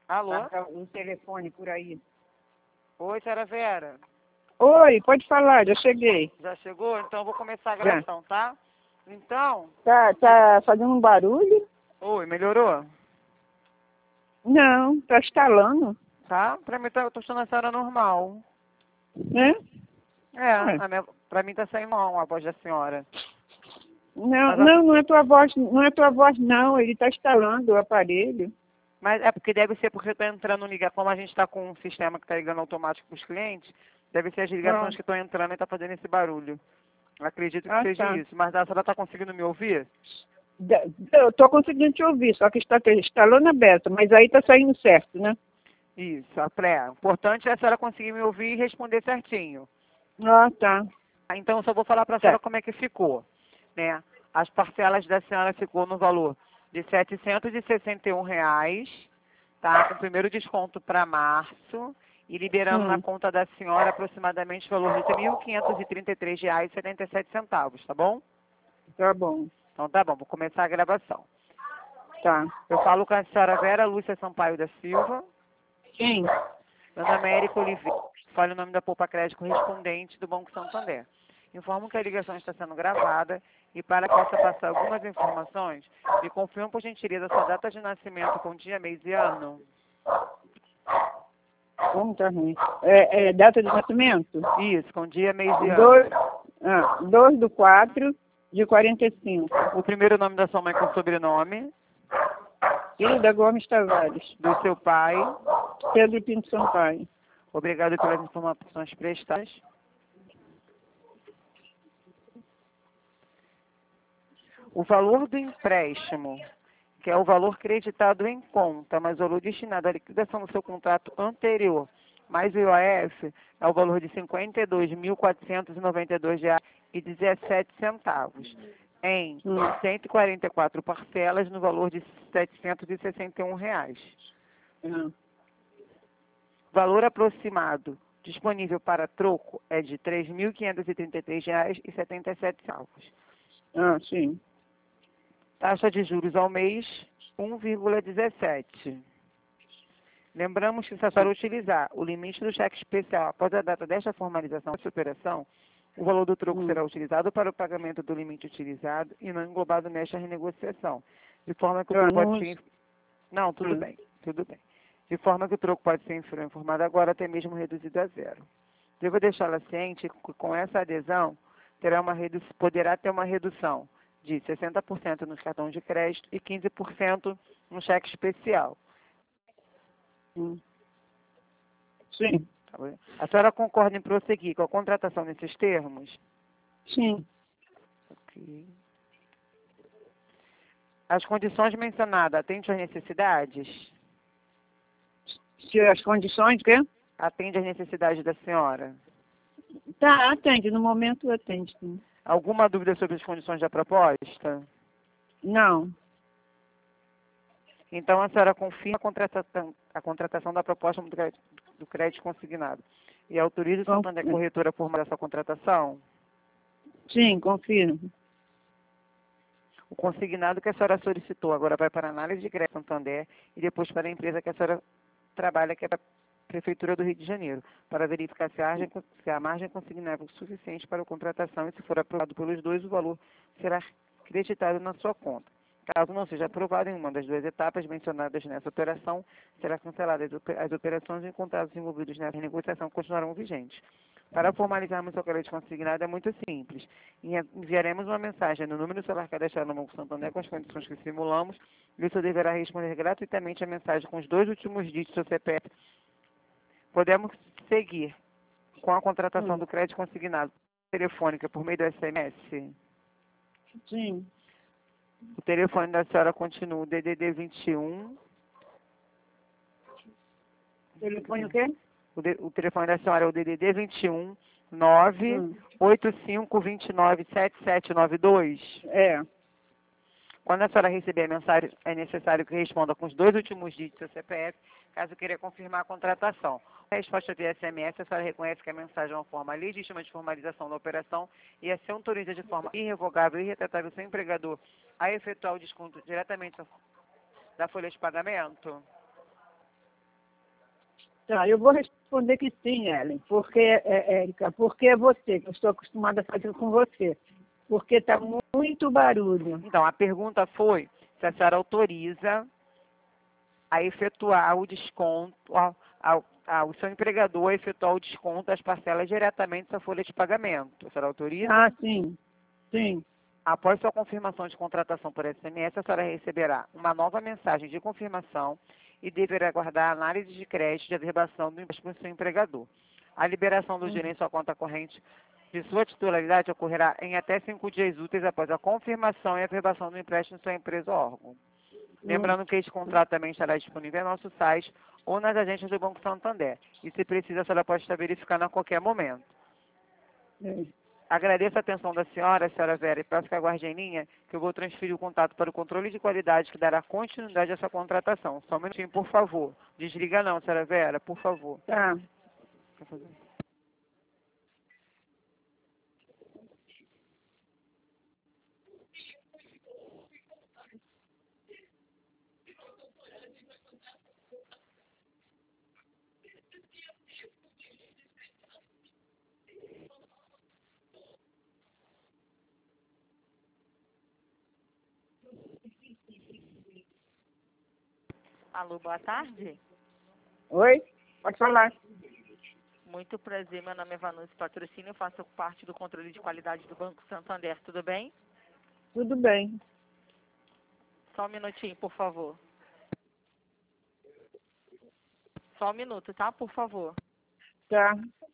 Alô? Passa um telefone por aí. Oi, senhora Vera. Oi, pode falar, já cheguei. Já chegou? Então eu vou começar a gravação, tá? Então... Tá fazendo um barulho? Oi, melhorou? Não, tá estalando. Tá? Pra mim, eu tô achando a senhora normal. Né? Pra mim tá saindo não a voz da senhora. Não é tua voz, não é tua voz não, ele tá instalando o aparelho. Mas é porque deve ser porque eu tô entrando ligar, como a gente tá com um sistema que tá ligando automático pros clientes, deve ser as ligações que estão entrando e tá fazendo esse barulho. Acredito que seja isso. Mas a senhora tá conseguindo me ouvir? Eu tô conseguindo te ouvir, só que está instalando aberto, mas aí tá saindo certo, né? Isso, a pré. O importante é a senhora conseguir me ouvir e responder certinho. Ah, tá. Então eu só vou falar pra senhora como é que ficou, né? As parcelas da senhora ficou no valor de R$ 761, tá? Com o primeiro desconto para março e liberando na conta da senhora aproximadamente o valor de R$ 1.533,77, tá bom? Tá bom. Então tá bom, vou começar a gravação. Tá. Eu falo com a senhora Vera Lúcia Sampaio da Silva. Sim. Meu nome é Érica Oliveira. Fale o nome da Poupa Crédito correspondente do Banco Santander. Informo que a ligação está sendo gravada e para que possa passar algumas informações, me confirma por gentileza sua data de nascimento com dia, mês e ano. Como tá ruim? É data de nascimento? Isso, com dia, mês e ano. 2/4/45. O primeiro nome da sua mãe com sobrenome. Hilda Gomes Tavares. Do seu pai. Pedro Pinto Sampaio. Obrigado pelas informações prestadas. O valor do empréstimo, que é o valor creditado em conta, mas o valor destinado à liquidação do seu contrato anterior, mais o IOF, é o valor de R$ 52.492,17 em 144 parcelas no valor de R$ 761. Valor aproximado disponível para troco é de R$ 3.533,77. Ah, sim. Taxa de juros ao mês, 1,17. Lembramos que se a senhora utilizar o limite do cheque especial após a data desta formalização dessa operação, o valor do troco será utilizado para o pagamento do limite utilizado e não englobado nesta renegociação. De forma que o troco pode ser... Não, tudo bem, tudo bem. De forma que o troco pode ser informado agora, até mesmo reduzido a zero. Devo deixá-la ciente que com essa adesão poderá ter uma redução de 60% nos cartões de crédito e 15% no cheque especial. Sim. A senhora concorda em prosseguir com a contratação nesses termos? Sim. Ok. As condições mencionadas atendem às necessidades? Se as condições, quê? Atende às necessidades da senhora? Tá, atende. No momento atende, sim. Alguma dúvida sobre as condições da proposta? Não. Então, a senhora confirma a contratação da proposta do crédito consignado e autoriza o Santander Corretora a formalizar essa contratação? Sim, confirmo. O consignado que a senhora solicitou agora vai para a análise de crédito Santander e depois para a empresa que a senhora trabalha, que é a Prefeitura do Rio de Janeiro, para verificar se a margem consignável é suficiente para a contratação e, se for aprovado pelos dois, o valor será creditado na sua conta. Caso não seja aprovado em uma das duas etapas mencionadas nessa operação, será cancelada as operações e contratos envolvidos nessa negociação continuarão vigentes. Para formalizarmos o crédito consignado é muito simples. Enviaremos uma mensagem no número celular cadastrado no Banco Santander com as condições que simulamos e o senhor deverá responder gratuitamente a mensagem com os dois últimos dígitos do seu CPF. Podemos seguir com a contratação do crédito consignado telefônica por meio do SMS? Sim. O telefone da senhora continua o DDD 21. Telefone o quê? O telefone da senhora é o DDD 21 985297792. É. Quando a senhora receber a mensagem, é necessário que responda com os dois últimos dígitos do seu CPF, caso queira confirmar a contratação. A resposta via SMS, a senhora reconhece que a mensagem é uma forma legítima de formalização da operação e assim autoriza de forma irrevogável e irretratável seu empregador a efetuar o desconto diretamente da folha de pagamento. Tá, eu vou responder que sim, Ellen, porque, Érica, porque é você, que eu estou acostumada a fazer com você. Porque está muito barulho. Então, a pergunta foi se a senhora autoriza a efetuar o desconto, o seu empregador a efetuar o desconto das parcelas diretamente da folha de pagamento. A senhora autoriza? Ah, sim, sim. Após sua confirmação de contratação por SMS, a senhora receberá uma nova mensagem de confirmação e deverá aguardar a análise de crédito de averbação do imposto do seu empregador. A liberação do dinheiro em sua conta corrente de sua titularidade ocorrerá em até 5 dias úteis após a confirmação e averbação do empréstimo em sua empresa ou órgão. Lembrando que este contrato também estará disponível no nosso site ou nas agências do Banco Santander. E se precisa, a senhora pode estar verificando a qualquer momento. Agradeço a atenção da senhora Vera, e peço que aguarde em linha, que eu vou transferir o contato para o controle de qualidade que dará continuidade a essa contratação. Só um minutinho, por favor. Desliga não, senhora Vera, por favor. Tá. Alô, boa tarde. Oi? Pode falar. Muito prazer, meu nome é Vanucci Patrocínio, eu faço parte do controle de qualidade do Banco Santander, tudo bem? Tudo bem. Só um minutinho, por favor. Só um minuto, tá? Por favor. Tá.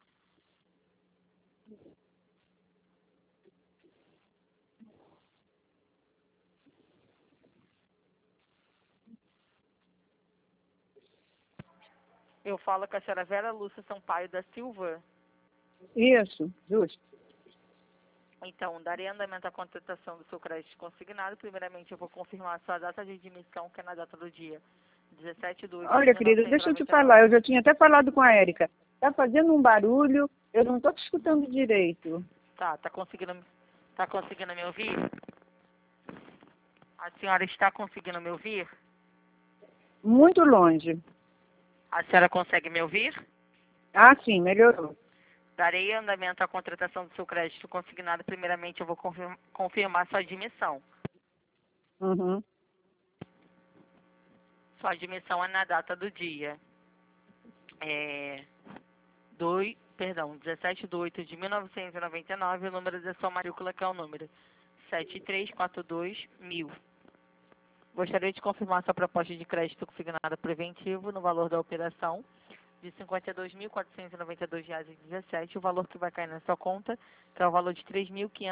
Eu falo com a senhora Vera Lúcia Sampaio da Silva. Isso, justo. Então, darei andamento à contratação do seu crédito consignado. Primeiramente, eu vou confirmar a sua data de admissão, que é na data do dia 17 de 8 de Olha, querida, deixa eu te 1999. falar. Eu já tinha até falado com a Érica. Tá fazendo um barulho, eu não estou te escutando direito. Tá conseguindo me ouvir? A senhora está conseguindo me ouvir? Muito longe. A senhora consegue me ouvir? Ah, sim, melhorou. Darei andamento à contratação do seu crédito consignado. Primeiramente, eu vou confirmar sua admissão. Uhum. Sua admissão é na data do dia. 17 de 8 de 1999, o número da sua matrícula, que é o número 7342.000. Gostaria de confirmar sua proposta de crédito consignada preventivo no valor da operação de R$ 52.492,17, o valor que vai cair na sua conta, que é o valor de R$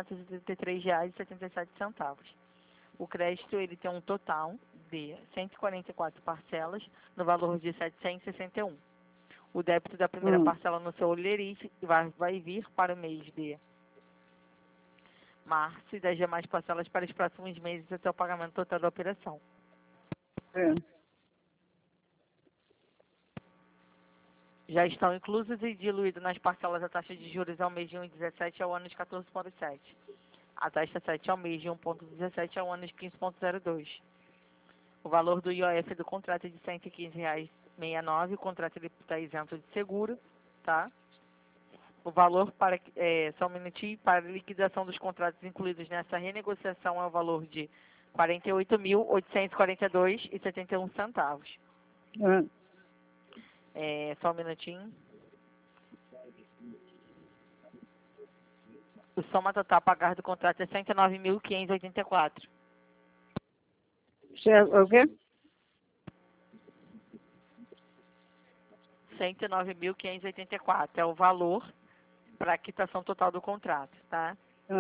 3.583,77. O crédito ele tem um total de 144 parcelas no valor de 761. O débito da primeira parcela no seu olerite vai vir para o mês de março e das demais parcelas para os próximos meses até o pagamento total da operação. É. Já estão inclusos e diluídos nas parcelas a taxa de juros ao mês de 1,17 ao ano de 14,7. A taxa 7 ao mês de 1,17 ao ano de 15,02. O valor do IOF do contrato é de R$ 115,69. O contrato está isento de seguro, tá? O valor para só um minutinho, para liquidação dos contratos incluídos nessa renegociação é o valor de R$ 48.842,71. Só um minutinho. O soma total a pagar do contrato é R$ 109.584. O quê? R$ 109.584 é o valor para a quitação total do contrato, tá?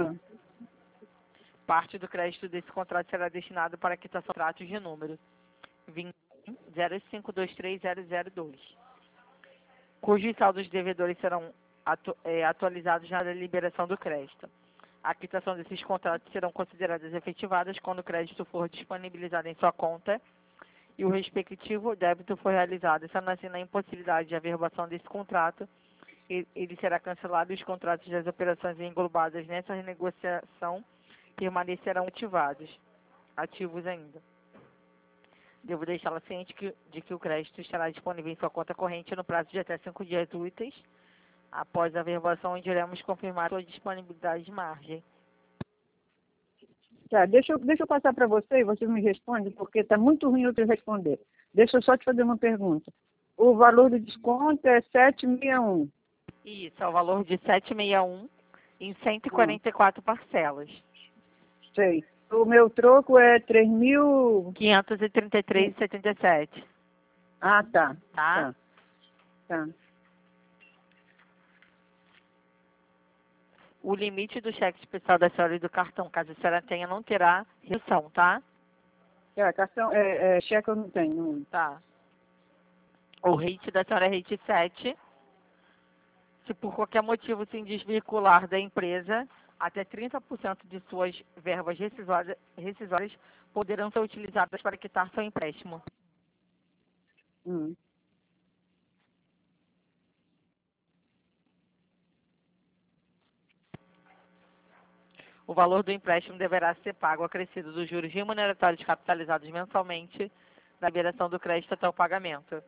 Parte do crédito desse contrato será destinado para a quitação de contratos de número 200523002, cujos saldos devedores serão atualizados na liberação do crédito. A quitação desses contratos serão consideradas efetivadas quando o crédito for disponibilizado em sua conta e o respectivo débito for realizado. Sendo assim, na impossibilidade de averbação desse contrato, ele será cancelado e os contratos das operações englobadas nessa renegociação permanecerão ativos ainda. Devo deixá-la ciente de que o crédito estará disponível em sua conta corrente no prazo de até 5 dias úteis. Após a averbação, iremos confirmar sua disponibilidade de margem. Tá, deixa eu passar para você e você me responde, porque está muito ruim eu te responder. Deixa eu só te fazer uma pergunta. O valor do desconto é 761. Isso, é o valor de 761 em 144 parcelas. Sei. O meu troco é 3.000... 533,77. Ah, tá. Tá? Tá. O limite do cheque especial da senhora e do cartão, caso a senhora tenha, não terá redução, tá? Cartão, cheque eu não tenho. Não. Tá. O rate da senhora é rate 7. Se por qualquer motivo se desvincular da empresa, até 30% de suas verbas rescisórias poderão ser utilizadas para quitar seu empréstimo. Hum. O valor do empréstimo deverá ser pago acrescido dos juros remuneratórios capitalizados mensalmente na liberação do crédito até o pagamento.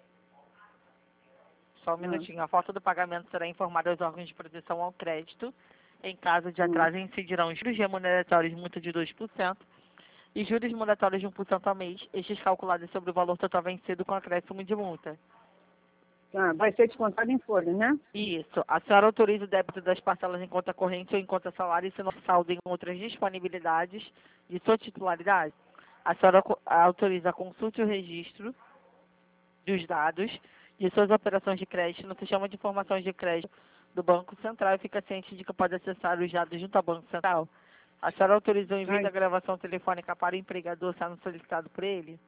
Só um minutinho. A falta do pagamento será informada aos órgãos de proteção ao crédito. Em caso de atraso, incidirão juros remuneratórios de multa de 2% e juros mandatórios de 1% ao mês, estes calculados sobre o valor total vencido com acréscimo de multa. Tá, vai ser descontado em folha, né? Isso. A senhora autoriza o débito das parcelas em conta corrente ou em conta salário se não saldo em outras disponibilidades de sua titularidade. A senhora autoriza a consulta e o registro dos dados de suas operações de crédito no sistema de informações de crédito do Banco Central e fica ciente de que pode acessar os dados junto ao Banco Central. A senhora autoriza o envio da gravação telefônica para o empregador sendo solicitado por ele?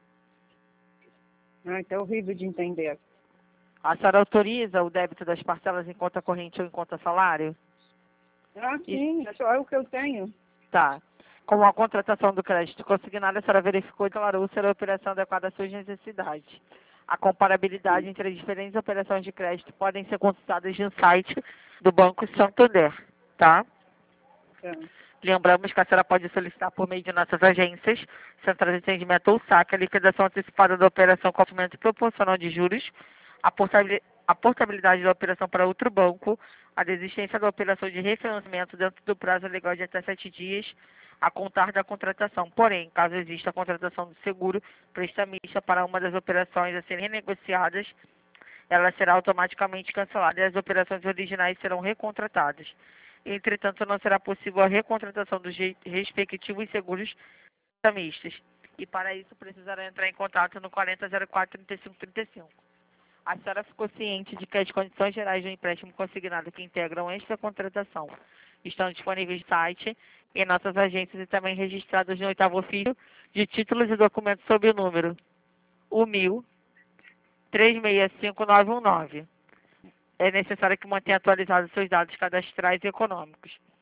É horrível de entender. A senhora autoriza o débito das parcelas em conta corrente ou em conta salário? Sim, é só o que eu tenho. Tá. Com a contratação do crédito consignado, a senhora verificou e declarou ser a operação adequada às suas necessidades. A comparabilidade entre as diferentes operações de crédito podem ser consultadas no site do Banco Santander, tá? Lembramos que a senhora pode solicitar por meio de nossas agências, Centrais de Atendimento ou SAC, a liquidação antecipada da operação com aumento proporcional de juros, a portabilidade da operação para outro banco, a desistência da operação de refinanciamento dentro do prazo legal de até 7 dias, a contar da contratação. Porém, caso exista a contratação do seguro prestamista para uma das operações a serem renegociadas, ela será automaticamente cancelada e as operações originais serão recontratadas. Entretanto, não será possível a recontratação dos respectivos seguros prestamistas. E para isso precisará entrar em contato no 4004-3535. A senhora ficou ciente de que as condições gerais do empréstimo consignado que integram esta contratação estão disponíveis no site e em nossas agências e também registrados no 8º ofício de títulos e documentos sob o número 1.365919. É necessário que mantenha atualizados seus dados cadastrais e econômicos.